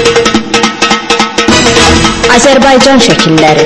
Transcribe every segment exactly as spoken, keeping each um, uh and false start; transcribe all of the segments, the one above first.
Azərbaycan şəkilləri.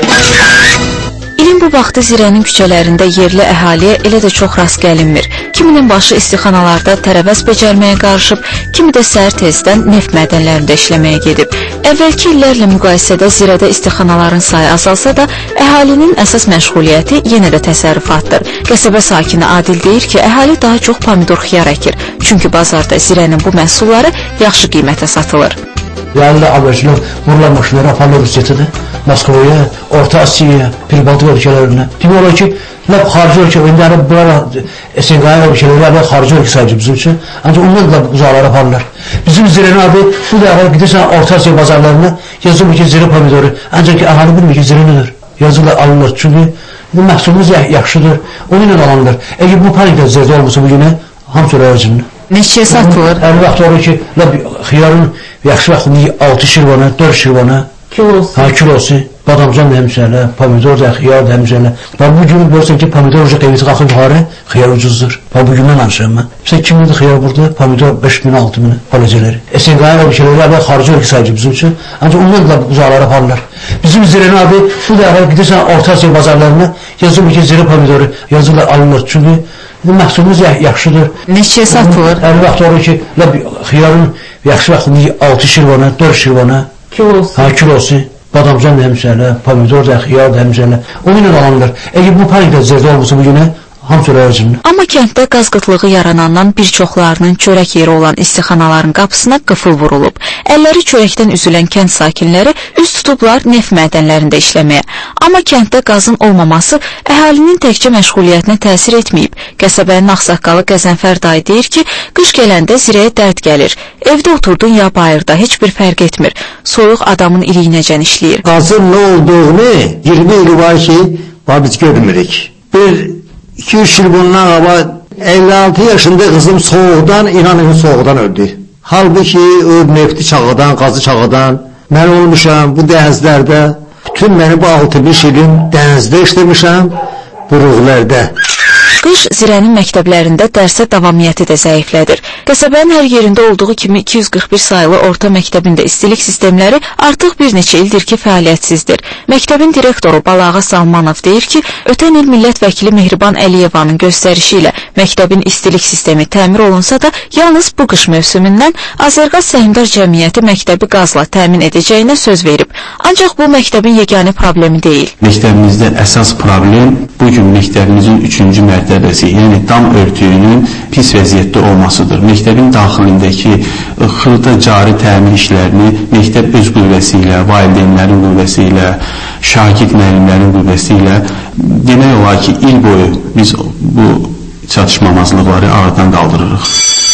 İlin bu vaxtı Zirənin küçələrində yerli əhaliyə elə də çox rast gəlinmir. Kiminin başı istixanalarda tərəvəz becərməyə qarışıb, kimi də səhər tezdən neft mədənlərində işləməyə gedib. Əvvəlki illərlə müqayisədə Zirədə istixanaların sayı azalsa da, əhalinin əsas məşğuliyyəti yenə də təsərrüfatdır. Qəsəbə sakini Adil deyir ki, əhali daha çox pomidor xiyar əkir. Çünki bazarda Zirənin bu məhsulları yaxşı qiymətə satılır. Yerli alıcılar vurulan maşınları aparılır Rusiyadan, Moskova'ya, Orta Asya'ya, Pribaltik ölkələrine. Demək olar ki, lep xarici ölkə, öndəri bunlara S N G ölkələri və xarici ölkə sayıcı bizim üçün. Ancaq onlar da uzaqlara aparırlar. Bizim Zirənin adı, bu da əvvəl gidirsən Orta Asya bazarlarına, yazılır ki, Zirə pomidoru. Ancaq ki, əhalini bilmir ki, Zirə nədir? Yazırlar, alınır. Çünki bu məhsulumuz yaxşıdır, onun ilə alınır. Əgər bu panikdə Zirədə olmasa bu günə, hamısı öyrəcimdir. Neçəyə satılır? Əli vaxt olur ki, xiyarın yaxşı vaxtında altı şirvana, dörd şirvana, kilosu, ha, kilosu, badamcan da həmsələ, pomidor da, xiyar da həmsələ. Bu gün görürsən ki, pomidor uca qeymeti qalxır yuxarı, xiyar ucuzdur. Bu gündən danışıram mən. Məsələn, iki mindir xiyar burada, pomidor beş min, altı min palacələri. S N G ölkələri əvvəl xarici ölkə sayıcı bizim üçün, ancaq onlar da uzaqlara aparırlar. Bizim Zirənin adı, bu da əvvəl gidirsən Orta Asya bazarlarına, yazılır ki, Zirə pomidoru, yazırlar, alınır. Çünki bu məhsulumuz yaxşıdır. Neçəyə satılır? Əli vaxt olur ki, xiyarın yaxşı vaxtında altı şirvana, dörd şirvana, kilosu, ha, kilosu, badamcan da həmsələ, pomidor da, xiyar da həmsələ, onun ilə alınır. Əgər bu panikdə Zirədə olmasa bu günə, hamısı öyrəcimdir. Amma kənddə qaz qıtlığı yaranandan bir çoxlarının çörək yeri olan istixanaların qapısına qıfıl vurulub. Əlləri çörəkdən üzülən kənd sakinləri üz tutublar neft mədənlərində işləməyə. Amma kənddə qazın olmaması əhalinin təkcə məşğuliyyətinə təsir etməyib. Qəsəbənin ağsaqqalı Qəzənfər dayı deyir ki, qış gələndə Zirəyə dərd gəlir. Evdə oturdun ya bayırda, heç bir fərq etmir. Soyuq adamın iliyinəcən işləyir. Qazın nə olduğunu iyirmi ili var ki, biz görmürük. Bir iki üç yıl bundan qabaq elli altı yaşında qızım soğuqdan, inanın soğuqdan öldü. Halbuki o nefti çağıdan, qazı çağıdan mən olmuşam bu dənizlərdə, bütün məni bu altı beş ilim dənizdə işləmişəm, buruqlərdə. Qış Zirənin məktəblərində dərsə davamiyyəti də zəiflədir. Qəsəbənin hər yerində olduğu kimi iki yüz qırx bir sayılı orta məktəbində istilik sistemləri artıq bir neçə ildir ki, fəaliyyətsizdir. Məktəbin direktoru Balağa Salmanov deyir ki, ötən il millət vəkili Mehriban Əliyevanın göstərişi ilə məktəbin istilik sistemi təmir olunsa da, yalnız bu qış mövsümündən Azərqaz Səhmdar Cəmiyyəti məktəbi qazla təmin edəcəyinə söz verib. Ancaq bu məktəbin yeganə problemi deyil. Məktəbimizdə əsas problem bugün məktəbimizin üçüncü mərtəbəsi, yəni dam örtüyünün pis vəziyyətdə olmasıdır. Məktəbin daxilindəki xırda cari təmir işlərini məktəb öz qüvvəsi ilə, valideynlərin qüvvəsi ilə, şagird müəllimlərin qüvvəsi ilə demək olar ki, il boyu biz bu çatışmamazlıqları aradan qaldırırıq.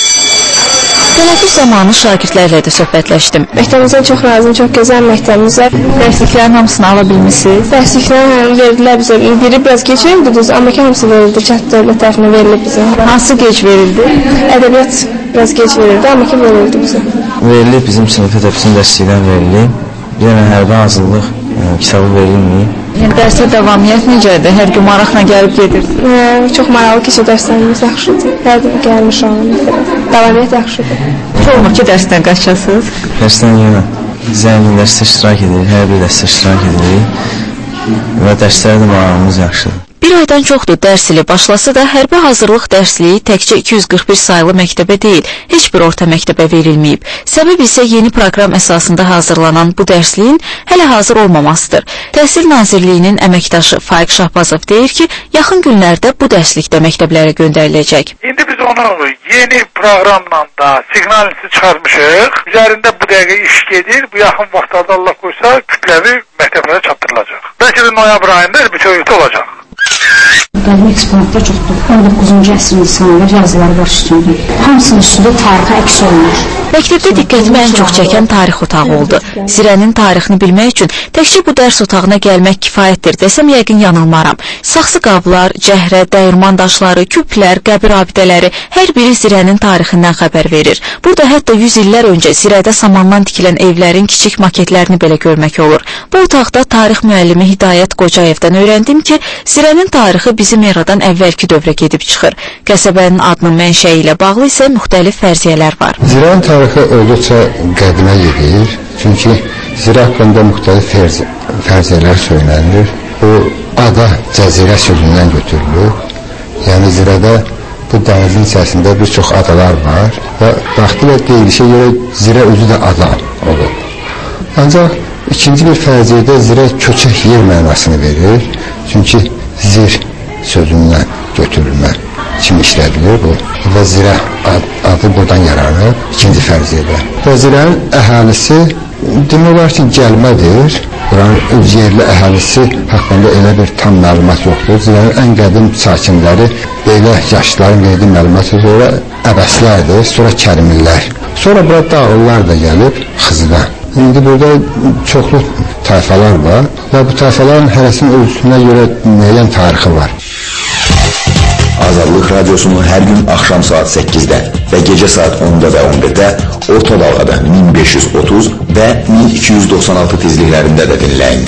Tənəffüs zamanı şagirdlərlə də söhbətləşdim. Məktəbimizdən çox razıyım, çox gözəl məktəbimiz var. Dərsliklərin hamısını ala bilmişsiniz? Dərsliklərin verdilər bizə. Biri biraz geç verildi, amma ki, hamısı verildi. Kənd dövlət tərəfindən verilib bizə. Hansı geç verildi? Ədəbiyyat biraz geç verildi, amma ki, verildi bizə. Verilib, bizim sinif ədəbiyyatın dərslikdən verilib. Bir dənə hərbi hazırlıq kitabı verilməyib. Yəni, dərsə davamiyyət necədir? Hər gün maraqla gəlib gedirsiniz? Hə, çox maraqlı keçir dərslərimiz, yaxşıdır. Hər gün gəlmiş olun. Davamiyyət yaxşıdır. Olmur ki, dərsdən qaçasınız? Dərsdən yenə zəngin dərsdə iştirak edirik, hər bir dərsdə iştirak edirik və dərslərdə maraqımız yaxşıdır. Bir aydan çoxdur dərs ili başlasa da hərbi hazırlıq dərsliyi təkcə iki yüz qırx bir sayılı məktəbə deyil, heç bir orta məktəbə verilməyib. Səbəb isə yeni proqram əsasında hazırlanan bu dərsliyin hələ hazır olmamasıdır. Təhsil Nazirliyinin əməkdaşı Faiq Şahbazov deyir ki, yaxın günlərdə bu dərslikdə məktəblərə göndəriləcək. İndi biz onu yeni proqramla da siqnalisi çıxarmışıq. Üzərində bu dəqiqə iş gedir. Bu yaxın vaxtlarda Allah qoysa kütləvi məktəblərə çatdırılacaq. Bəlkə də noyabr ayında bütövlükdə olacaq. Qədim eksponatda çoxdur. on doqquzuncu əsr insanlar yazıları var üstündə. Hamısının üstündə tarixi əks olunur. Məktəbdə diqqətimi ən çox çəkən tarix otağı oldu. Zirənin tarixini bilmək üçün təkcə bu dərs otağına gəlmək kifayətdir desəm yəqin yanılmaram. Saxsı qablar, cəhrə, dəyirman daşları, küplər, qəbir abidələri hər biri Zirənin tarixindən xəbər verir. Burada hətta yüz illər öncə Zirədə samandan tikilən evlərin kiçik maketlərini belə görmək olur. Bu otaqda tarix müəllimi Hidayət Qocayevdən öyrəndim ki, Zirənin tarixi bizim eradan əvvəlki dövrə gedib çıxır. Qəsəbənin adının mənşəyi ilə bağlı isə müxtəlif fərziyyələr var. Zirənin tarixi olduqca qədimə gedir. Çünki zirə haqqında müxtəlif fərziyələr söylənir. Bu ada cəzirə sözündən götürülür. Yəni zirədə bu dənizin içərisində bir çox adalar var və vaxtilə deyilişə görə zirə özü də ada olur. Ancaq ikinci bir fərziyədə zirə köçək yer mənasını verir. Çünki zir sözündən götürülmə kimi işlədilir bu. Və zirə ad, adı buradan yaranır ikinci fərziyədə. Və zirənin əhalisi demək olar ki, gəlmədir. Buranın öz yerli əhalisi haqqında elə bir tam məlumat yoxdur. Zirənin ən qədim sakinləri belə yaşlıların verdiyi məlumat sonra əbəslərdir, sonra kərimillər. Sonra bura dağlılar da gəlib Xızıda. İndi burada çoxlu tayfalar var və bu tayfaların hərəsinin ölçüsünə görə müəyyən tarixi var. Azadlıq Radyosu'nu her gün akşam saat sekizde ve gece saat onda ve on birde orta dalgada bin beş yüz otuz ve bin iki yüz doksan altı tizliklerinde de dinleyin.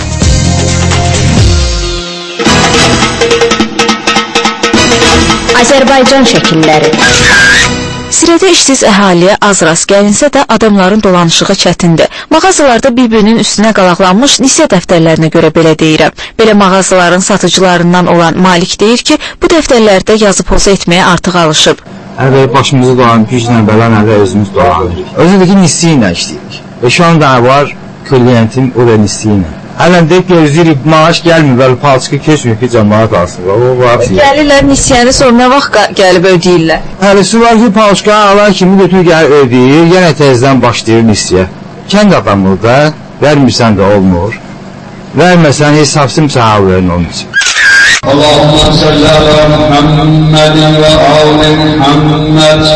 Azərbaycan şəkilləri. Zirədə işsiz əhaliyə az rast gəlinsə də adamların dolanışığı çətindir. Mağazalarda bir-birinin üstünə qalaqlanmış nisiyə dəftərlərinə görə belə deyirəm. Belə mağazaların satıcılarından olan Malik deyir ki, bu dəftərlərdə yazı poza etməyə artıq alışıb. Əvvəl başımızı dolanıb, güclə belə nədə özümüz dolanırıq. Özündəki nisiyə ilə işləyirik. Və şu anda var kliyentim o da nisiyə ilə. Hələn deyib gözləyirik, maaş gəlmir, bəli palçıqı keçmir ki, cəmaat alsın. Gəlirlər nisiyəni sonra nə vaxt gəlib ödəyirlər? Həlisi var ki, palçıqı alan kimi götür gəlib ödəyir, yenə təzdən başlayır nisiyə. Kənd adamı da, vermirsən də olmur. Verməsən hesabsın sahab verin onun için. Allahümme salli ala Muhammedin ve ali Muhammed.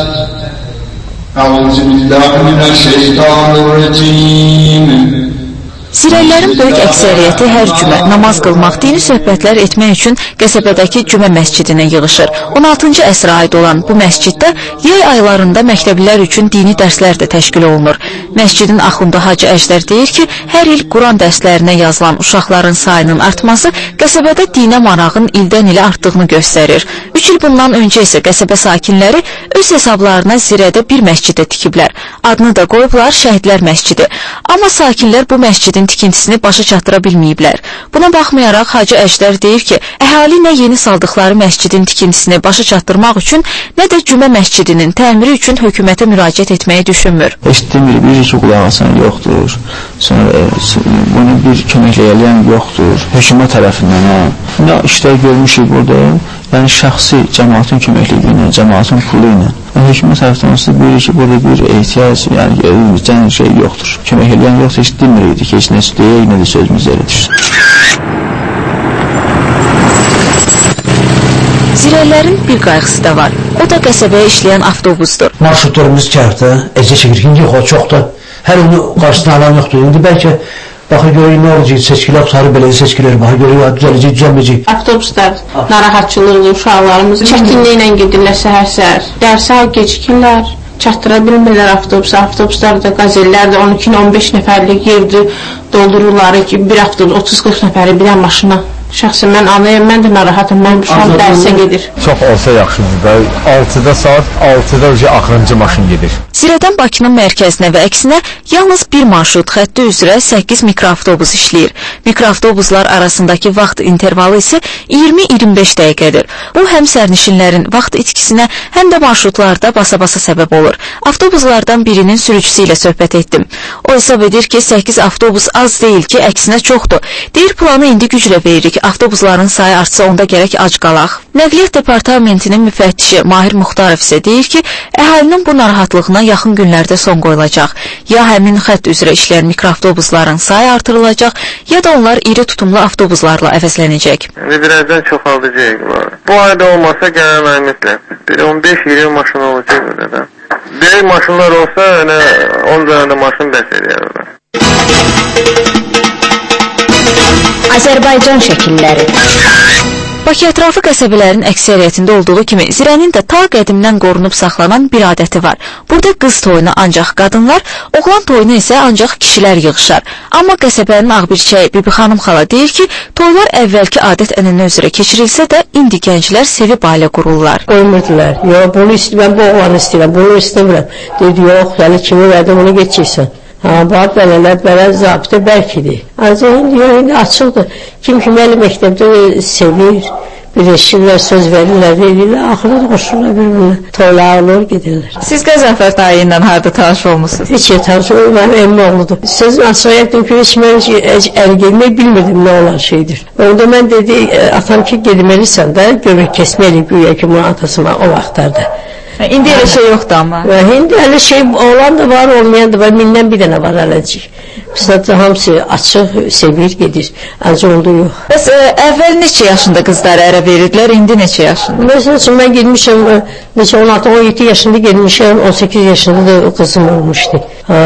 Euzubillahimineşşeytanirracim. Zirəllərin böyük əksəriyyəti hər cümə namaz qılmaq, dini söhbətlər etmək üçün qəsəbədəki cümə məscidinə yığışır. on altıncı əsrə aid olan bu məsciddə yay aylarında məktəblilər üçün dini dərslər də təşkil olunur. Məscidin axundu Hacı Əjdər deyir ki, hər il Quran dərslərinə yazılan uşaqların sayının artması qəsəbədə dinə marağın ildən ilə artdığını göstərir. üç il bundan öncə isə qəsəbə sakinləri öz hesablarına Zirədə bir məscidə tikiblər. Adını da qoyublar Şəhidlər məscidi. Amma sakinlər bu məscidin tikintisini başa çatdıra bilməyiblər. Buna baxmayaraq Hacı Əjdər deyir ki, əhali nə yeni saldıqları məscidin tikintisini başa çatdırmaq üçün, nə də cümə məscidinin təmiri üçün hökumətə müraciət etməyi düşünmür. Heç demir, bir iki qulaq asan yoxdur, sonra bunu bir köməkləyən yoxdur, hökumət tərəfindən. Nə işlər görmüşük burada, yəni şəxsi cəmaatın köməkliyi ilə, cəmaatın pulu ilə. Hökumət tərəfindən buyurur ki, burada bir ehtiyac, yəni görülməyəcən şey yoxdur. Kömək eləyən yoxdur, heç demirdik ki, heç nə deyək, nə də sözümüz elə düşsün. Zirəllərin bir qayğısı da var. O da qəsəbəyə işləyən avtobusdur. Marşrutlarımız kərtdə, əzə çəkir ki, yox, o çoxdur. Hər onu qarşısına alan yoxdur. İndi bəlkə baxı görək nə olacaq, seçkilər, sarı beləcə seçkilər, baxı görək, düzələcək, düzəlməyəcək. Avtobuslar narahatçılığıdır, uşaqlarımız çətinliklə gedirlər səhər-səhər. Dərsə gecikirlər, çatdıra bilmirlər avtobusa. Avtobuslar da, qazellər də on iki on beş nəfərlik yerdir, doldururlar ki, bir avtobus otuz qırx nəfəri bir ən maşına. Şəxsən mən anlayam, mən də narahatım, mən uşaq dərsə gedir. Çox olsa yaxşıdır, altıda saat altıda öncə axırıncı maşın gedir. Zirədən Bakının mərkəzinə və əksinə yalnız bir marşrut xətti üzrə səkkiz mikroavtobus işləyir. Mikroavtobuslar arasındakı vaxt intervalı isə iyirmi iyirmi beş dəqiqədir. Bu həm sərnişinlərin vaxt itkisinə, həm də marşrutlarda basa-basa səbəb olur. Avtobuslardan birinin sürücüsü ilə söhbət etdim. O hesab edir ki, səkkiz avtobus az deyil ki, əksinə çoxdur. Deyir, planı indi güclə veririk. Avtobusların sayı artsa onda gərək ac qalaq. Nəqliyyat departamentinin müfəttişi Mahir Muxtarov isə deyir ki, əhalinin bu narahatlığına yaxın günlərdə son qoyulacaq. Ya həmin xətt üzrə işləyən mikroavtobusların sayı artırılacaq, ya da onlar iri tutumlu avtobuslarla əvəzlənəcək. Birazdan çoxaldacaq var. Bu ayda olmasa gələn ay mütləq. Bir on beş iyirmi maşın olacaq burada. Böyük maşınlar olsa, on dənə maşın bəs edərlər. Azərbaycan şəkilləri. Bakı ətrafı qəsəbələrin əksəriyyətində olduğu kimi Zirənin də ta qədimdən qorunub saxlanan bir adəti var. Burada qız toyuna ancaq qadınlar, oğlan toyuna isə ancaq kişilər yığışar. Amma qəsəbənin ağbirçəyi Bibi xanım xala deyir ki, toylar əvvəlki adət ənənə üzrə keçirilsə də indi gənclər sevib ailə qururlar. Qoymurdular. Yox, bunu istəyirəm, bu oğlanı istəyirəm, bunu istəmirəm. Dedi, yox, yəni kimi verdim, onu geçirsən. Ha, bax belələr, belə zabitə bəlkidir. Ancaq indi, indi açıqdır. Kim ki, məli məktəbdə sevir, birləşirlər, söz verirlər, verirlər, axırda qoşurlar bir-birinə. Toyla olur, gedirlər. Siz Qəzənfər dayı ilə harada tanış olmuşsunuz? Heç yer tanış olmuşsunuz, mənim əmim oğludur. Sözün açıq etdim ki, heç mən əl gelmək bilmirdim nə olan şeydir. Onda mən dedi, atam ki, gedmelisən də, görək kəsməli güya ki, bunun atasına o vaxtlarda. İndi elə şey yoxdur amma. İndi elə şey olan da var, olmayan da var, mindən bir dənə var ələcik. Bizdə hamısı açıq, sevir, gedir. Ancaq onda yox. Bəs əvvəl neçə yaşında qızlara ərə verirdilər, indi neçə yaşında? Məsələn üçün, mən gelmişəm, neçə on altı on yeddi yaşında gelmişəm, on səkkiz yaşında da qızım olmuşdu.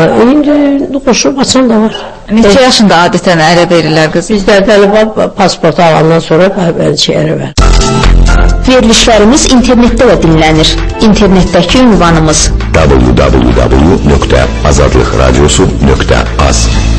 İndi qoşub açan da var. Neçə yaşında adətən ərə verirlər qız? Bizdə təlibat pasportu alandan sonra bəlkə ərə ver. Verilişlərimiz internetdə də dinlənir. İnternetdəki ünvanımız w w w nöqtə azadlıq radiosu nöqtə az.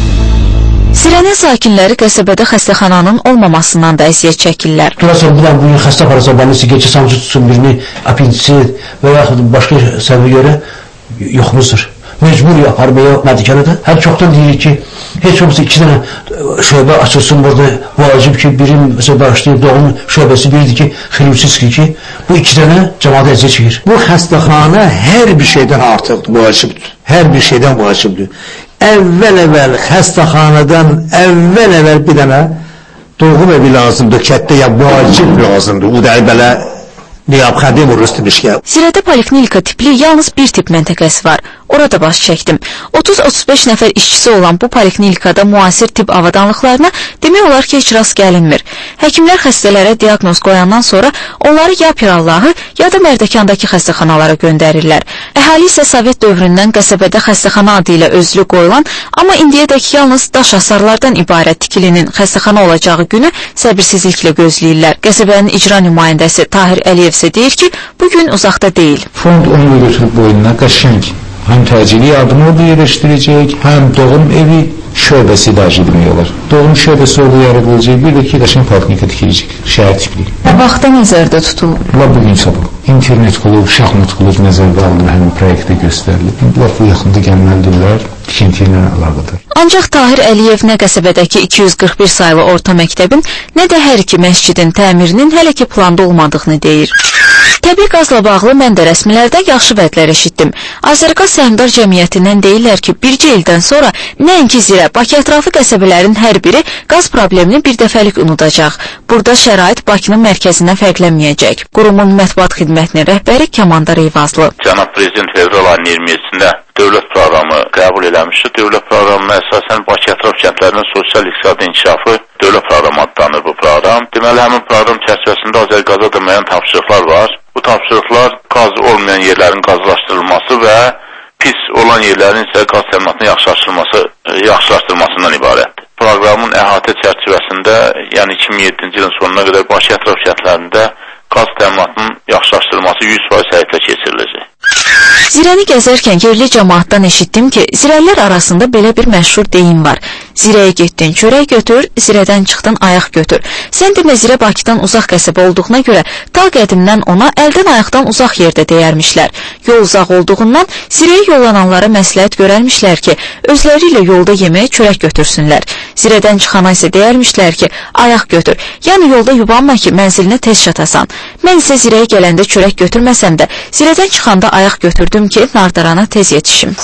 Zirənin sakinləri qəsəbədə xəstəxananın olmamasından da əziyyət çəkirlər. Görəsən, bu da bu gün xəstə aparasa, balisi gecə samcı tutsun birini, apindisit və yaxud başqa səbəbə görə yoxmuzdur. Mecbur aparmaya mədikənədə. Həm çoxdan deyirik ki, heç olmasa iki dənə şöbə açılsın burada. Vacib ki, birin məsələn başlayıb doğum şöbəsi biridir ki, xilüsizdir ki, bu iki dənə cəmadə əziyyət çəkir. Bu xəstəxana hər bir şeydən artıqdır, vacibdir. Hər bir şeydən vacibdir. Əvvəl-əvvəl xəstəxanadan əvvəl-əvvəl bir dənə doğum evi lazımdır, kətdə ya vacib lazımdır. Bu da belə niyabxədi vururuz demişkə. Zirədə poliklinika tipli yalnız bir tip məntəqəsi var. Orada baş çəkdim. otuz otuz beş nəfər işçisi olan bu poliklinikada müasir tibb avadanlıqlarına demək olar ki, heç rast gəlinmir. Həkimlər xəstələrə diaqnoz qoyandan sonra onları ya Pirallahı, ya da Mərdəkandakı xəstəxanalara göndərirlər. Əhali isə Sovet dövründən qəsəbədə xəstəxana adı ilə özlü qoyulan, amma indiyədək yalnız daş hasarlardan ibarət tikilinin xəstəxana olacağı günü səbirsizliklə gözləyirlər. Qəsəbənin icra nümayəndəsi Tahir Əliyev isə deyir ki, bugün uzaqda deyil. Fond onu götürüb boynuna qəşəng. Həm təcili yardım orada yerləşdirəcək, həm doğum evi şöbəsi idarə etmək olar. Doğum şöbəsi orada yaradılacaq, bir də ki, qəşəng poliklinika tikiləcək, şəhər tipli. Vaxtda nəzərdə tutulur? Bunlar bugün sabah. İnternet klub, şahmat klub nəzərdə alınır, həmin proyektdə göstərilir. Bunlar bu yaxında gəlməlidirlər, tikinti ilə əlaqədar. Ancaq Tahir Əliyev nə qəsəbədəki iki yüz qırx bir saylı orta məktəbin, nə də hər iki məscidin təmirinin hələ ki planda olmadığını deyir. Təbii qazla bağlı mən də rəsmilərdən yaxşı vədlər eşitdim. Azərqaz Səhmdar Cəmiyyətindən deyirlər ki, bircə ildən sonra nəinki Zirə, Bakı ətrafı qəsəbələrin hər biri qaz problemini bir dəfəlik unudacaq. Burada şərait Bakının mərkəzindən fərqlənməyəcək. Qurumun mətbuat xidmətinin rəhbəri Kəmandar Eyvazlı. Cənab Prezident fevral ayının iyirmi yedisində dövlət proqramı qəbul edilmişdir. Dövlət proqramına əsasən Bakı ətraf kəndlərinin sosial-iqtisadi inkişafı dövlət proqramı adlanır bu proqram. Deməli, həmin proqram çərçivəsində Azərqaza da müəyyən tapşırıqlar var. Bu tapşırıqlar qaz olmayan yerlərin qazlaşdırılması və pis olan yerlərin isə qaz təminatının yaxşılaşdırılması, yaxşılaşdırılmasından ibarətdir. Proqramın əhatə çərçivəsində, yəni iki min yeddinci ilin sonuna qədər Bakı ətraf kəndlərində qaz təminatının yaxşılaşdırılması yüz faiz həyata keçiriləcək. Zirəni gəzərkən yerli cəmaatdan eşitdim ki, zirəlilər arasında belə bir məşhur deyim var. Zirəyə getdin, çörək götür, zirədən çıxdın, ayaq götür. Sən demə, Zirə Bakıdan uzaq qəsəbə olduğuna görə ta qədimdən ona əldən ayaqdan uzaq yerdə deyərmişlər. Yol uzaq olduğundan Zirəyə yollananlara məsləhət görərmişlər ki, özləri ilə yolda yeməyə çörək götürsünlər. Zirədən çıxana isə deyərmişlər ki, ayaq götür. Yəni yolda yubanma ki, mənzilinə tez çatasan. Mən isə Zirəyə gələndə çörək götürməsəm də, Zirədən çıxanda ayaq götürdüm ki, Nardarana tez yetişim.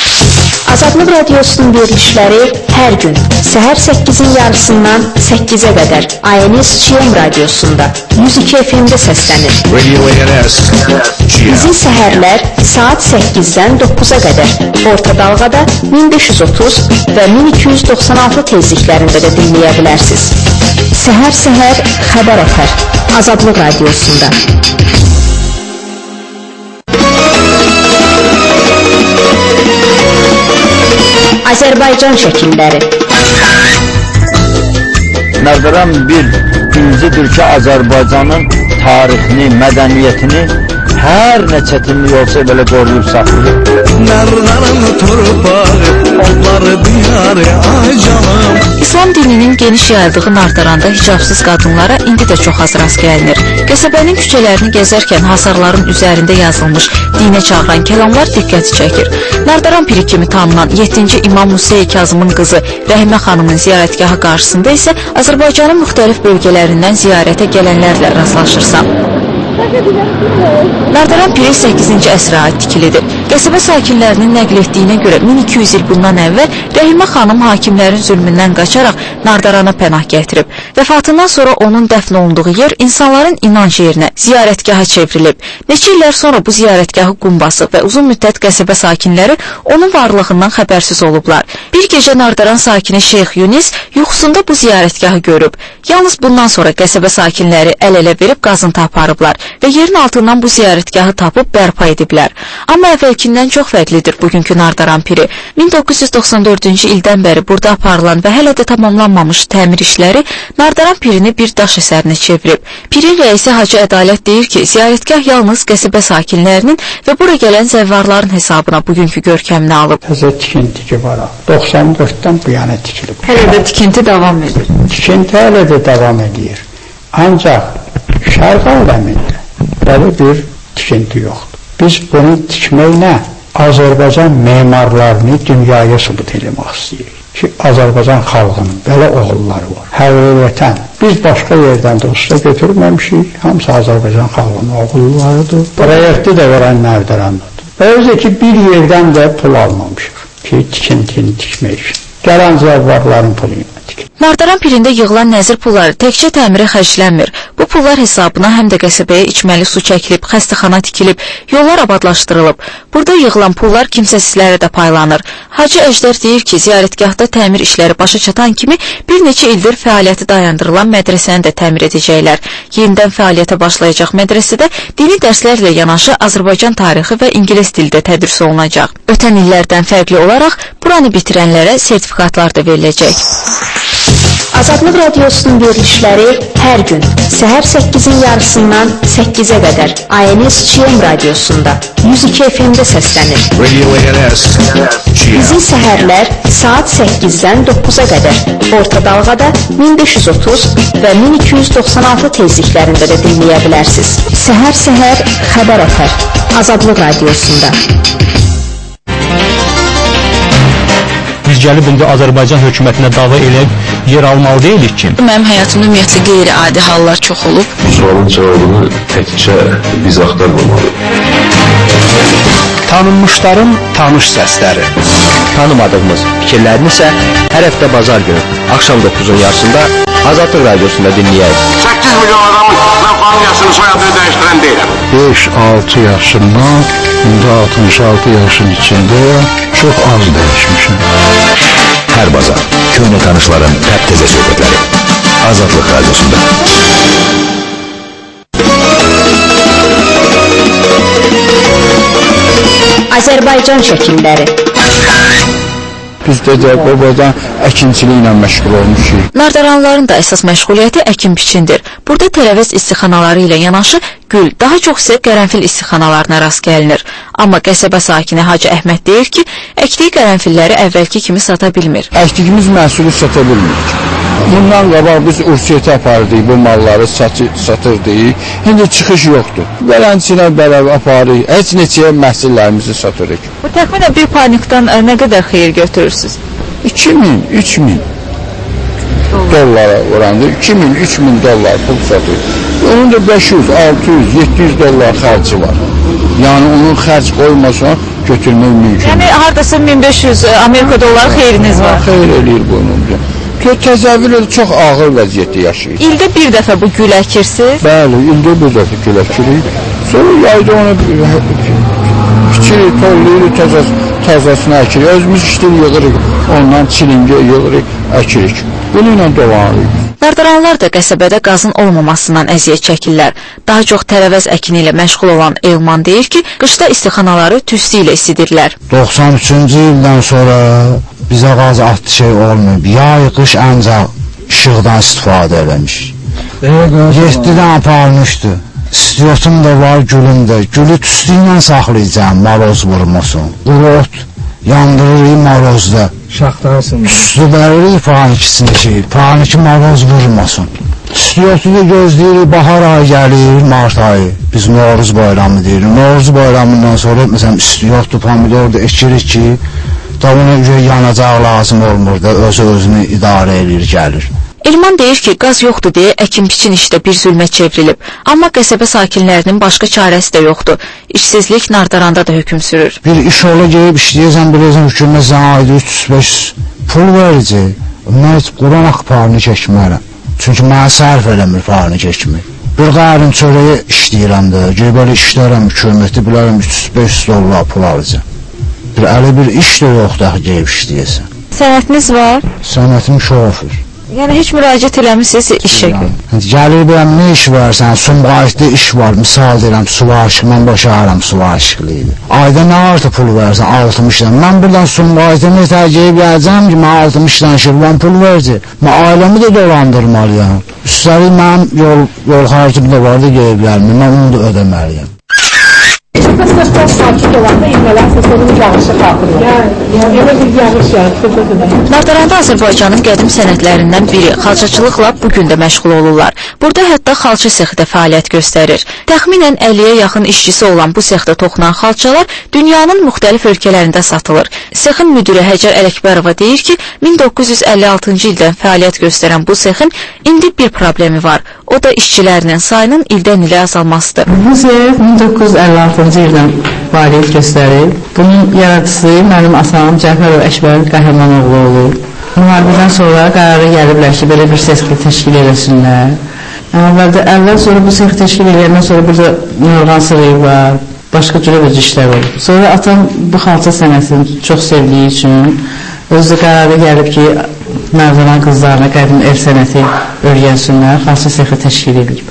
Azadlıq Radiosunun verilişləri hər gün səhər səkkizin yarısından səkkizə qədər A N S G M radiosunda yüz iki F M-də səslənir. Bizi səhərlər saat səkkizdən doqquza qədər orta dalğada min beş yüz otuz və min iki yüz doxsan altı tezliklərində də dinləyə bilərsiniz. Səhər-səhər xəbər ətər Azadlıq Radiosunda. Azərbaycan şəkilləri. Nardaran bir incidir ki, Azərbaycanın tarixini, mədəniyyətini hər nə çətinlik olsa belə qoruyub saxlayır. Nardaran torpağı, onları diyarı ay canım. İslam dininin geniş yayıldığı Nardaranda hicabsız qadınlara indi də çox az rast gəlinir. Qəsəbənin küçələrini gəzərkən hasarların üzərində yazılmış dinə çağıran kəlamlar diqqəti çəkir. Nardaran piri kimi tanınan yeddinci İmam Musa Kazımın qızı Rəhimə xanımın ziyarətgahı qarşısında isə Azərbaycanın müxtəlif bölgələrindən ziyarətə gələnlərlə rastlaşırsan. Nardaran piri səkkizinci əsrə aid tikilidir. Qəsəbə sakinlərinin nəql etdiyinə görə min iki yüz il bundan əvvəl Rəhimə xanım hakimlərin zülmündən qaçaraq Nardarana pənah gətirib. Vəfatından sonra onun dəfn olunduğu yer insanların inanc yerinə, ziyarətgaha çevrilib. Neçə illər sonra bu ziyarətgahı qum basıb və uzun müddət qəsəbə sakinləri onun varlığından xəbərsiz olublar. Bir gecə Nardaran sakini Şeyx Yunis yuxusunda bu ziyarətgahı görüb. Yalnız bundan sonra qəsəbə sakinləri əl-ələ verib qazıntı aparıblar və yerin altından bu ziyarətgahı tapıb bərpa ediblər. Amma əvvəlkindən çox fərqlidir bugünkü Nardaran piri. min doqquz yüz doxsan dördüncü ildən bəri burada aparılan və hələ də tamamlanmamış təmir işləri Nardaran pirini bir daş əsərinə çevirib. Pirin rəisi Hacı Ədalət deyir ki, ziyarətgah yalnız qəsəbə sakinlərinin və bura gələn zəvvarların hesabına bugünkü görkəmini alıb. Təzə tikinti ki var, doxsan dörddən bu yana tikilib. Hələ də tikinti davam edir. Tikinti hələ də davam edir. Ancaq şərq aləmində belə bir tikinti yoxdur. Biz bunu tikməklə Azərbaycan memarlarını dünyaya sübut eləmək istəyirik ki, Azərbaycan xalqının belə oğulları var. Həqiqətən biz başqa yerdən də usta götürməmişik, hamısı Azərbaycan xalqının oğullarıdır. Proyekti də verən Nardarandadır. Özü ki, bir yerdən də pul almamışıq ki, tikintini tikmək üçün. Gələn zəvvarların pulunu tikir. Nardaran pirində yığılan nəzir pulları təkcə təmirə xərclənmir. Bu pullar hesabına həm də qəsəbəyə içməli su çəkilib, xəstəxana tikilib, yollar abadlaşdırılıb. Burada yığılan pullar kimsəsizlərə də paylanır. Hacı Əjdər deyir ki, ziyarətgahda təmir işləri başa çatan kimi bir neçə ildir fəaliyyəti dayandırılan mədrəsəni də təmir edəcəklər. Yenidən fəaliyyətə başlayacaq mədrəsədə dini dərslərlə yanaşı Azərbaycan tarixi və ingilis dildə tədris olunacaq. Ötən illərdən fərqli olaraq buranı bitirənlərə sertifikatlar da veriləcək. Azadlıq Radiosunun verilişləri hər gün səhər səkkizin yarısından səkkizə qədər I N S G M radiosunda yüz iki F M-də səslənir. Bizi səhərlər saat səkkizdən doqquza qədər orta dalğada min beş yüz otuz və min iki yüz doxsan altı tezliklərində də dinləyə bilərsiniz. Səhər-səhər xəbər ötər Azadlıq Radiosunda. Biz gəlib indi Azərbaycan hökumətinə dava eləyib yer almalı deyilik ki. Mənim həyatımda ümumiyyətlə qeyri-adi hallar çox olub. Sualın cavabını təkcə biz axtarmamalıyıq. Tanınmışların tanış səsləri. Tanımadığımız fikirlərini isə hər həftə bazar günü axşam doqquzun yarısında Azadlıq Radiosunda dinləyək. səkkiz milyon adamın mən familiyasını soyadını dəyişdirən deyiləm. beş altı yaşından indi altmış altı yaşın içində çox az dəyişmişim. Hər bazar köhnə tanışların təp-təzə söhbətləri Azadlıq Radiosunda. Azərbaycan şəkilləri. Biz də babadan əkinçiliklə məşğul olmuşuq. Nardaranların da əsas məşğuliyyəti əkin-biçindir. Burada tərəvəz istixanaları ilə yanaşı gül, daha çox isə qərənfil istixanalarına rast gəlinir. Amma qəsəbə sakini Hacı Əhməd deyir ki, əkdiyi qərənfilləri əvvəlki kimi sata bilmir. Əkdiyimiz məhsulu sata bilmirik. Bundan qabaq biz Ursiyetə aparırdıq, bu malları satı, satırdıq. İndi çıxış yoxdur. Vərənçinə bərabər aparırıq, heç neçəyə məhsullarımızı satırıq. Bu təxminən bir panikdan nə qədər xeyir götürürsünüz? iki min, üç min dollara oranında iki min, üç min dollar pul satır. Onun da beş yüz, altı yüz, yeddi yüz dollar xərci var. Yəni onun xərc qoymasan götürmək mümkün. Yəni hardasa min beş yüz Amerika dolları xeyriniz var. Xeyr eləyir bu onun. Təzəvvür edin, çox ağır vəziyyətdə yaşayır. İldə bir dəfə bu gül əkirsiniz? Bəli, ildə bir dəfə gül əkirik. Sonra yayda onu kiçirik, tollayırıq, təzəsini əkirik. Özümüz işdir yığırıq, ondan çilingə yığırıq, əkirik. Bununla dolanırıq. Nardaranlar da qəsəbədə qazın olmamasından əziyyət çəkirlər. Daha çox tərəvəz əkini ilə məşğul olan Elman deyir ki, qışda istixanaları tüstü ilə isidirlər. doxsan üçüncü ildən sonra bizə qaz atı şey olmayıb. Yay, qış ancaq işıqdan istifadə eləmiş. yeddidən aparmışdı. İstiyotum da var, gülüm də. Gülü tüstü ilə saxlayacağım, maloz vurmasın. Quru ot yandırırıq malozda. Şaxtanı sındır. Tüstü veririk paranın ikisini ki, paranın iki mağaz vurmasın. Tüstü yoxdur gözləyirik, bahar ayı gəlir, mart ayı. Biz Novruz bayramı deyirik. Novruz bayramından sonra məsələn üstü yoxdur, pomidor da ekirik ki, da ona görə yanacaq lazım olmur da, özü özünü idarə edir, gəlir. Elman deyir ki, qaz yoxdur deyə əkin-biçin işdə bir zülmət çevrilib. Amma qəsəbə sakinlərinin başqa çarəsi də yoxdur. İşsizlik Nardaranda da hökm sürür. Bir iş ola gelib işləyəcəm, biləcəm, hükümət sənə ayda üç yüz beş yüz pul verəcək. Mən heç Quran haqqı parını çəkmərəm. Çünki mənə sərf eləmir parını çəkmək. Bir qayırın çörəyə işləyirəm də, gəl belə işlərəm, hüküməti bilərəm, üç yüz beş yüz dollar pul alacaq. Bir əli bir iş də yoxdur, axı gəlib işləyəsən. Sənətiniz var? Sənətim şoför. Yəni heç müraciət eləmişsiniz işə görə? Gəlir biləm, nə iş var sən? Sumqayıtda iş var, misal deyirəm, suvarışıq, mən başarım suvarışıqlıydı. Ayda nə artı pul versən, altmışdan. Mən buradan Sumqayıtda nə tərgəyib gələcəm ki, mən altmışdan şirvan pul verəcək. Mən ailəmi də dolandırmalıyam. Üstəlik mənim yol, yol xarcım da var da gəlib gəlmir, mən onu da ödəməliyəm. Mesela sakit olanda ilmələr səsənin yağışı xatırlar. Yəni bir yağış yağır. Nardaranda Azərbaycanın qədim sənətlərindən biri xalçaçılıqla bugün də məşğul olurlar. Burada hətta xalça sexi də fəaliyyət göstərir. Təxminən əlliyə yaxın işçisi olan bu sexdə toxunan xalçalar dünyanın müxtəlif ölkələrində satılır. Sexin müdiri Həcər Ələkbərova deyir ki, min doqquz yüz əlli altıncı ildən fəaliyyət göstərən bu sexin indi bir problemi var. O da işçilərinin sayının ildən ilə azalmasıdır. Bu sex min doqquz yüz əlli altıncı ildən fəaliyyət göstərir. Bunun yaradıcısı mənim atam Cəfərov Əkbər Qəhrəmanoğlu olur. Müharibədən sonra qərara gəliblər ki, belə bir sex təşkil eləsinlər. Əvvəldə, əvvəl sonra bu sex təşkil eləyəndən sonra burada yorğan sırığı var, başqa cürə vəc işlər olur. Sonra atam bu xalça sənətini çox sevdiyi üçün özü də qərara gəlib ki, Nardaran qızlarına qədim el sənəti öyrənsinlər, xalça sexi təşkil edib.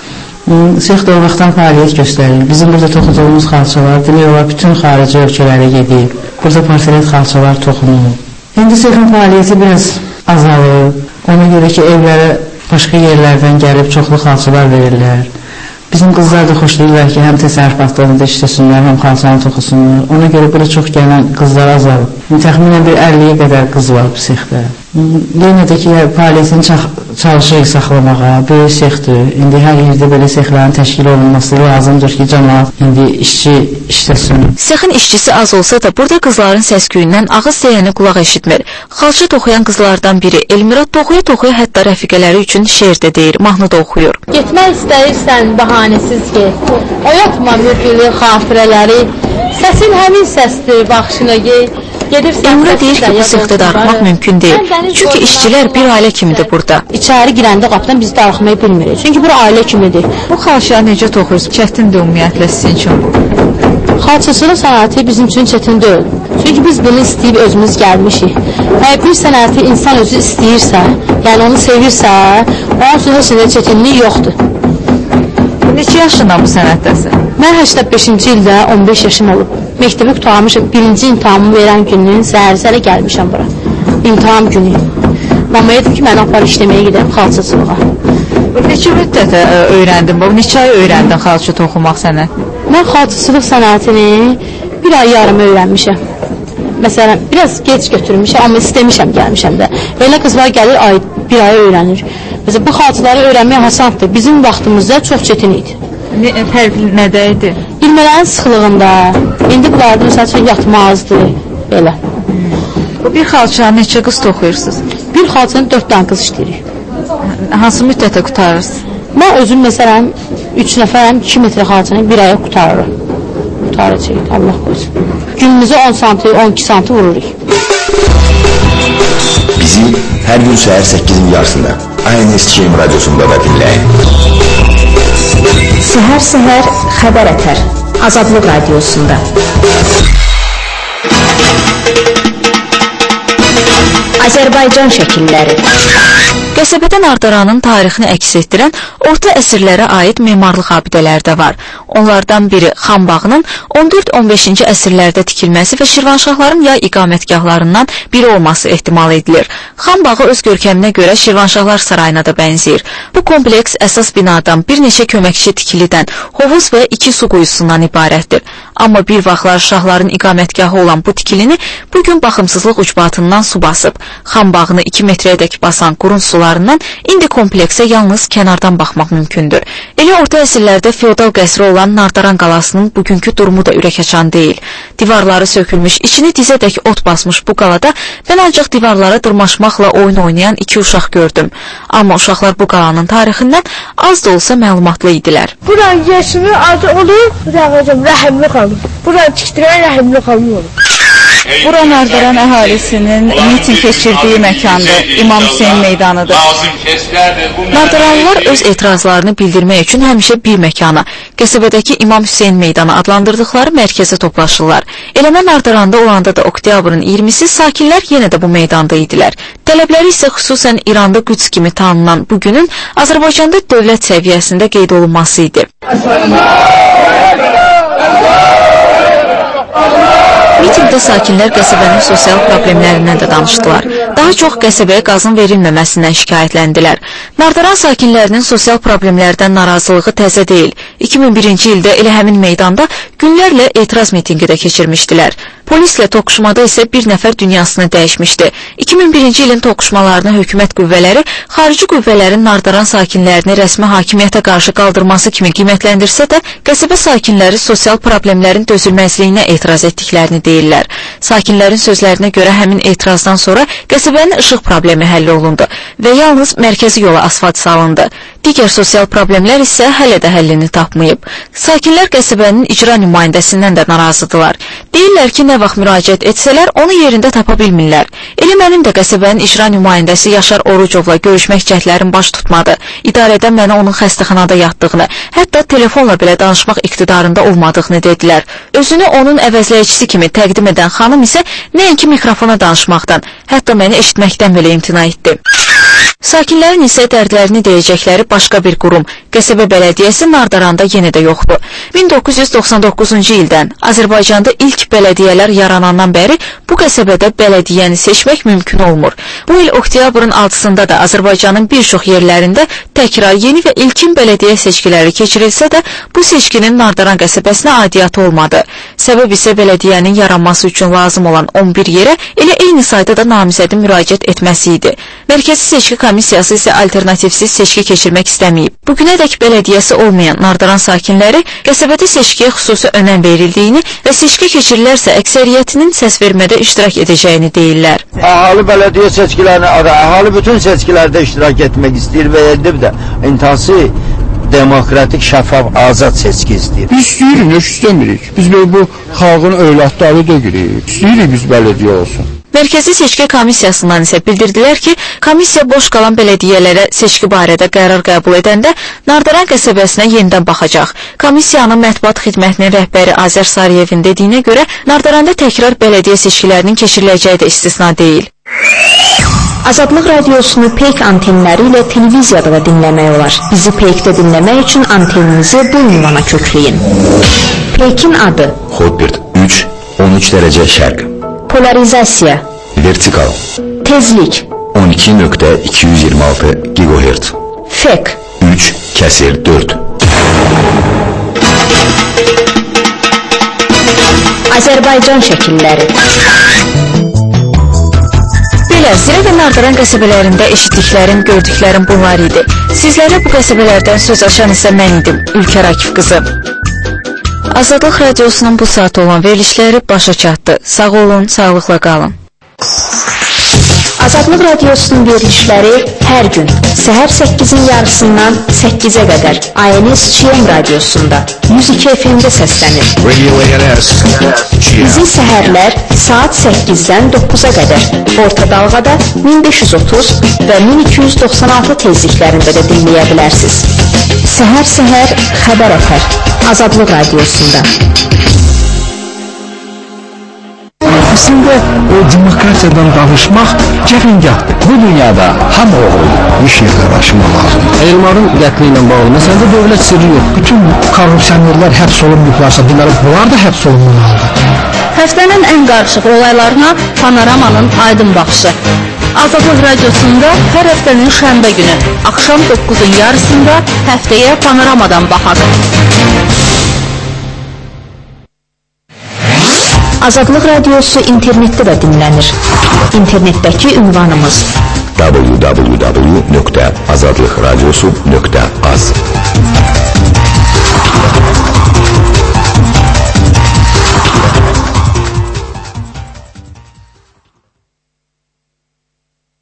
Sex də o vaxtdan fəaliyyət göstərir. Bizim burada toxuduğumuz xalçalar, demək olar, bütün xarici ölkələrə gedib. Burada portret xalçalar toxunur. İndi sexin fəaliyyəti biraz azalır. Ona görə ki, evlərə başqa yerlərdən gəlib çoxlu xalçalar verirlər. Bizim qızlar da xoşlayırlar ki, həm təsərrüfatlarında işləsinlər, həm xalçanı toxusunlar. Ona görə belə çox gələn qızlar azalıb. Təxminən bir əlliyə qədər qız var bu sexdə. Yenə də ki, fəaliyyətini çalışırıq saxlamağa, böyük sexdir. İndi hər yerdə belə sexlərin təşkil olunması lazımdır ki, cəmaat indi işçi işləsin. Sexin işçisi az olsa da burada qızların səsküyündən ağız deyəni qulaq eşitmir. Xalça toxuyan qızlardan biri Elmira toxuya-toxuya hətta rəfiqələri üçün şeir də deyir, mahnı da oxuyur. Getmək istəyirsən bahanəsiz get, oyatma mürgülü xatirələri, səsin həmin səsdir, baxışına gey. Elmira deyir ki, bu sexdə darıxmaq mümkün deyil. Çünki işçilər bir ailə kimidir burada. İçəri girəndə qapıdan biz darıxmayı bilmirik. Çünki bir ailə kimidir. Bu xalçaya necə toxuyursunuz? Çətindir ümumiyyətlə sizin üçün. Xalçaçılıq sənəti bizim üçün çətin deyil. Çünki biz bunu istəyib özümüz gəlmişik. Əgər bir sənəti insan özü istəyirsə, yəni onu sevirsə, onun üçün heç nə çətinlik yoxdur. Neçə yaşında bu sənətdəsin? Mən səksən beşinci ildə on beş yaşım olub. Məktəbi qurtarmışım, birinci imtihamımı verən günün səhər-səhərə gəlmişəm bura. İmtiham günü. Mamaya dedim ki, mən apar işləməyə gedəm xalçaçılığa. Neçə müddət öyrəndin bu? Neçə ay öyrəndin xalça toxumaq sənətini? Mən xalçaçılıq sənətini bir ay yarım öyrənmişəm. Məsələn, biraz geç götürmüşəm, amma istəmişəm, gəlmişəm də. Elə qızlar gəlir, ay, bir ay öyrənir. Məsələn, bu xalçaları öyrənmək hasandır. Bizim vaxtımızda çox çətin idi. Fərqli nədə idi? İlmələrin sıxılığında, indi bunlarda məsəl üçün yatmazdı, belə. Bu bir xalçanı neçə qız toxuyursunuz? Bir xalçanı dörd dənə qız işləyirik. Hansı müddətə qutarırsınız? Mən özüm məsələn üç nəfərəm, iki metrə xalçanı bir aya qutarırım. Qutaracaq, Allah qoysun. Günümüzə on santi, on iki santi vururuq. Bizi hər gün səhər səkkizin yarısında A N S K M radyosunda da dinləyin. Səhər-səhər xəbər ətər Azadlıq Radiosunda. Azərbaycan şəkilləri. Qəsəbədə Nardaranın tarixini əks etdirən orta əsrlərə aid memarlıq abidələri də var. Onlardan biri Xanbağının on dörd on beşinci əsrlərdə tikilməsi və Şirvanşahların yay iqamətgahlarından biri olması ehtimal edilir. Xanbağı öz görkəminə görə Şirvanşahlar sarayına da bənzəyir. Bu kompleks əsas binadan bir neçə köməkçi tikilidən, hovuz və iki su quyusundan ibarətdir. Amma bir vaxtlar şahların iqamətgahı olan bu tikilini bugün baxımsızlıq ucbatından su basıb. Xan bağını iki metrədək basan qurun sularından indi kompleksə yalnız kənardan baxmaq mümkündür. Elə orta əsrlərdə feodal qəsri olan Nardaran qalasının bugünkü durumu da ürək açan deyil. Divarları sökülmüş, içini dizədək ot basmış bu qalada mən ancaq divarlara dırmaşmaqla oyun oynayan iki uşaq gördüm. Amma uşaqlar bu qalanın tarixindən az da olsa məlumatlı idilər. Buranın yaşının adı olur, Rəhməcəm, Rəhimli xanım. Buranı tikdirən Rəhimli xanım olur. Bura Nardaran əhalisinin miting keçirdiyi məkandır, İmam Hüseyin meydanıdır. Nardaranlılar öz etirazlarını bildirmək üçün həmişə bir məkana, qəsəbədəki İmam Hüseyin meydanı adlandırdıqları mərkəzə toplaşırlar. Eləmə Nardaranda olanda da oktyabrın iyirmisi sakinlər yenə də bu meydanda idilər. Tələbləri isə xüsusən İranda Qüds kimi tanınan bu günün Azərbaycanda dövlət səviyyəsində qeyd olunması idi. Mitingdə sakinlər qəsəbənin sosial problemlərindən də danışdılar. Daha çox qəsəbəyə qazın verilməməsindən şikayətləndilər. Nardaran sakinlərinin sosial problemlərdən narazılığı təzə deyil. iki min birinci ildə elə həmin meydanda günlərlə etiraz mitingi də keçirmişdilər. Polislə toqquşmada isə bir nəfər dünyasını dəyişmişdi. iki min birinci ilin toqquşmalarını hökumət qüvvələri xarici qüvvələrin Nardaran sakinlərini rəsmi hakimiyyətə qarşı qaldırması kimi qiymətləndirsə də, qəsəbə sakinləri sosial problemlərin dözülməzliyinə etiraz etdiklərini deyirlər. Sakinlərin sözlərinə görə həmin etirazdan sonra qəsəbənin işıq problemi həll olundu və yalnız mərkəzi yola asfalt salındı. Digər sosial problemlər isə hələ də həllini tapmayıb. Sakinlər qəsəbənin icra nümayəndəsindən də narazıdırlar. Deyirlər ki, nə vaxt müraciət etsələr, onu yerində tapa bilmirlər. Elə mənim də qəsəbənin icra nümayəndəsi Yaşar Orucovla görüşmək cəhdlərim baş tutmadı. İdarədən mənə onun xəstəxanada yatdığını, hətta telefonla belə danışmaq iqtidarında olmadığını dedilər. Özünü onun əvəzləyicisi kimi təqdim edən xanım isə nəinki mikrofona danışmaqdan, hətta məni eşitməkdən belə imtina etdi. Sakinlərin isə dərdlərini deyəcəkləri başqa bir qurum, qəsəbə bələdiyyəsi Nardaranda yenə də yoxdur. min doqquz yüz doxsan doqquzuncu ildən Azərbaycanda ilk bələdiyyələr yaranandan bəri bu qəsəbədə bələdiyyəni seçmək mümkün olmur. Bu il oktyabrın altısında da Azərbaycanın bir çox yerlərində təkrar yeni və ilkin bələdiyyə seçkiləri keçirilsə də, bu seçkinin Nardaran qəsəbəsinə aidiyyatı olmadı. Səbəb isə bələdiyyənin yaranması üçün lazım olan on bir yerə elə eyni sayda da namizədin müraciət etməsi idi. Mərkəzi seçki komissiyası isə alternativsiz seçki keçirmək istəməyib. Bugünədək bələdiyyəsi olmayan Nardaran sakinləri qəsəbədə seçkiyə xüsusi önəm verildiyini və seçki keçirilərsə əksəriyyətinin səsvermədə iştirak edəcəyini deyirlər. Əhali bələdiyyə seçkilərini, əhali bütün seçkilərdə iştirak etmək istəyir və edib də intihası demokratik, şəffaf, azad seçki istəyir. Biz istəyirik, nə istəmirik. Biz bu xalqın övladları deyirik. İstəyirik biz bələdiyyə olsun. Mərkəzi seçki komissiyasından isə bildirdilər ki, komissiya boş qalan bələdiyyələrə seçki barədə qərar qəbul edəndə Nardaran qəsəbəsinə yenidən baxacaq. Komissiyanın mətbuat xidmətinin rəhbəri Azər Sarıyevin dediyinə görə Nardaranda təkrar bələdiyyə seçkilərinin keçiriləcəyi də istisna deyil. Azadlıq radiosunu Peyk antenləri ilə televiziyada da dinləmək olar. Bizi Peykdə dinləmək üçün anteninizi bu ünvana kökləyin. Peykin adı Hotbird üç on üç dərəcə şərq. Polarizasiya. Vertikal. Tezlik. on iki nöqtə iki yüz iyirmi altı gigahertz. Fek. üç kəsir dörd. Azərbaycan şəkilləri. Belə, Zirə və Nardaran qəsəbələrində eşitdiklərim, gördüklərim bunlar idi. Sizlərə bu qəsəbələrdən söz açan isə mən idim, Ülkər Akif qızı. Azadlıq radiosunun bu saat olan verilişləri başa çatdı. Sağ olun, sağlıqla qalın. Azadlıq radiosunun verilişləri hər gün səhər səkkizin yarısından səkkizə qədər A N S Ç M radiosunda yüz iki F M-də səslənir. Bizi səhərlər saat səkkizdən doqquza qədər orta dalğada min beş yüz otuz və min iki yüz doxsan altı tezliklərində də dinləyə bilərsiniz. Səhər-səhər xəbər ötər Azadlıq radiosunda. Aslında o demokrasiyadan danışmaq cəfəngahdır. Bu dünyada hamı oğul bir şeylə uğraşmaq lazımdır. Elmarın qətli ilə bağlı məsələdə dövlət sirri yox. Bütün korrupsionerlər həbs olunmuşlarsa bunları bunlar da həbs olunmalıdır. Həftənin ən qarışıq olaylarına Panoramanın aydın baxışı. Azadlıq radiosunda hər həftənin şənbə günü axşam doqquzun yarısında həftəyə Panoramadan baxaq. Azadlıq Radiosu internetdə də dinlənir. İnternetdəki ünvanımız w w w nöqtə azadlıqradiosu nöqtə az